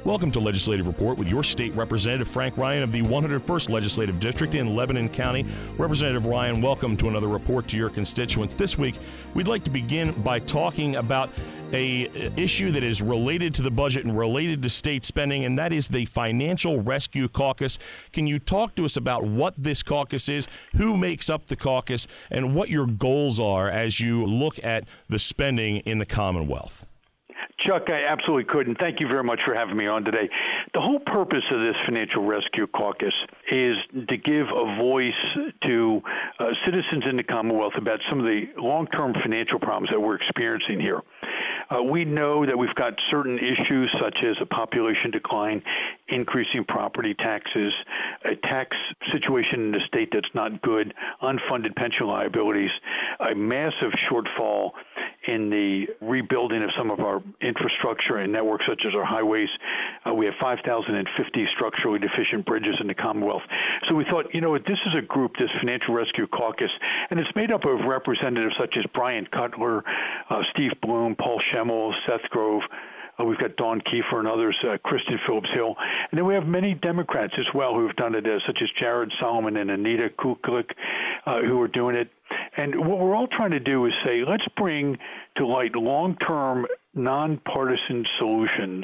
Welcome to Legislative Report with your state representative, Frank Ryan of the 101st Legislative District in Lebanon County. Representative Ryan, welcome to another report to your constituents. This week, we'd like to begin by talking about an issue that is related to the budget and related to state spending, and that is the Financial Rescue Caucus. Can you talk to us about what this caucus is, who makes up the caucus, and what your goals are as you look at the spending in the Commonwealth? Chuck, I absolutely could, and thank you very much for having me on today. The whole purpose of this Financial Rescue Caucus is to give a voice to citizens in the Commonwealth about some of the long-term financial problems that we're experiencing here. We know that we've got certain issues such as a population decline, increasing property taxes, a tax situation in the state that's not good, unfunded pension liabilities, a massive shortfall in the rebuilding of some of our infrastructure and networks such as our highways. We have 5,050 structurally deficient bridges in the Commonwealth. So we thought, this is a group, this Financial Rescue Caucus, and it's made up of representatives such as Brian Cutler, Steve Bloom, Paul Schemmel, Seth Grove. We've got Dawn Kiefer and others, Kristen Phillips Hill. And then we have many Democrats as well who have done it, such as Jared Solomon and Anita Kuklik, who are doing it. And what we're all trying to do is say, let's bring to light long-term, nonpartisan solutions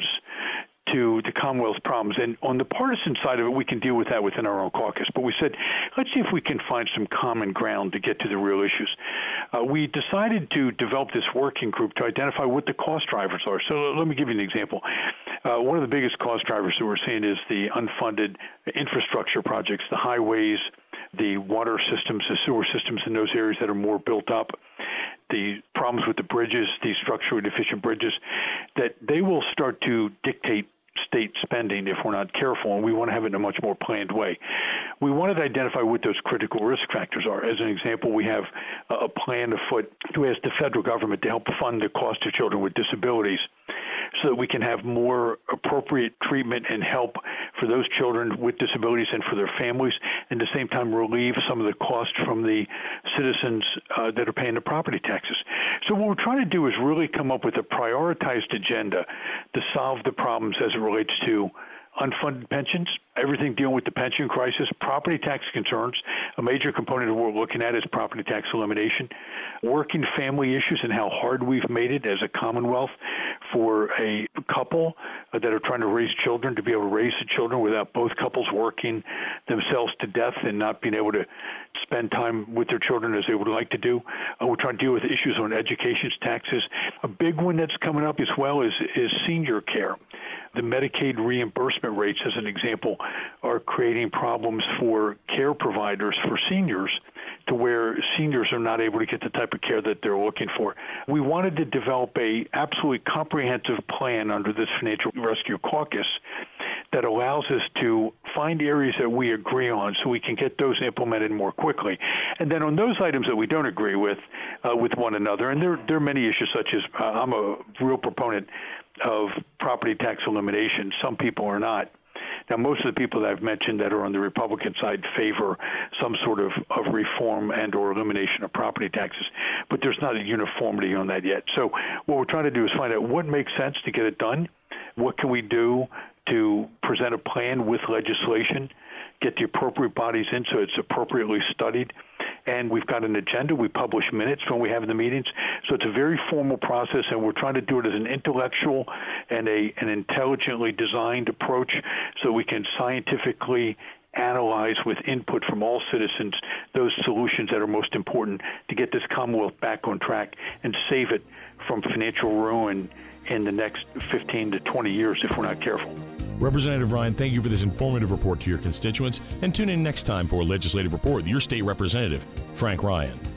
to the Commonwealth's problems. And on the partisan side of it, we can deal with that within our own caucus. But we said, let's see if we can find some common ground to get to the real issues. We decided to develop this working group to identify what the cost drivers are. So let me give you an example. One of the biggest cost drivers that we're seeing is the unfunded infrastructure projects, the highways, the water systems, the sewer systems in those areas that are more built up, the problems with the bridges, the structurally deficient bridges, that they will start to dictate state spending if we're not careful, and we want to have it in a much more planned way. We wanted to identify what those critical risk factors are. As an example, we have a plan afoot to ask the federal government to help fund the cost of children with disabilities so that we can have more appropriate treatment and help for those children with disabilities and for their families, and at the same time relieve some of the cost from the citizens that are paying the property taxes. So what we're trying to do is really come up with a prioritized agenda to solve the problems as it relates to unfunded pensions, everything dealing with the pension crisis, property tax concerns. A major component of what we're looking at is property tax elimination, working family issues and how hard we've made it as a Commonwealth for a couple that are trying to raise children to be able to raise the children without both couples working themselves to death and not being able to spend time with their children as they would like to do. We're trying to deal with issues on education, taxes. A big one that's coming up as well is senior care. The Medicaid reimbursement rates, as an example, are creating problems for care providers for seniors to where seniors are not able to get the type of care that they're looking for. We wanted to develop a absolutely comprehensive plan under this Financial Rescue Caucus that allows us to find areas that we agree on so we can get those implemented more quickly. And then on those items that we don't agree with one another, and there are many issues such as I'm a real proponent of property tax elimination. Some people are not. Now, most of the people that I've mentioned that are on the Republican side favor some sort of reform and or elimination of property taxes, but there's not a uniformity on that yet. So what we're trying to do is find out what makes sense to get it done, what can we do to present a plan with legislation, get the appropriate bodies in so it's appropriately studied, and we've got an agenda. We publish minutes when we have the meetings. So it's a very formal process, and we're trying to do it as an intellectual and an intelligently designed approach so we can scientifically analyze with input from all citizens those solutions that are most important to get this Commonwealth back on track and save it from financial ruin in the next 15 to 20 years if we're not careful. Representative Ryan, thank you for this informative report to your constituents, and tune in next time for a Legislative Report with your state representative, Frank Ryan.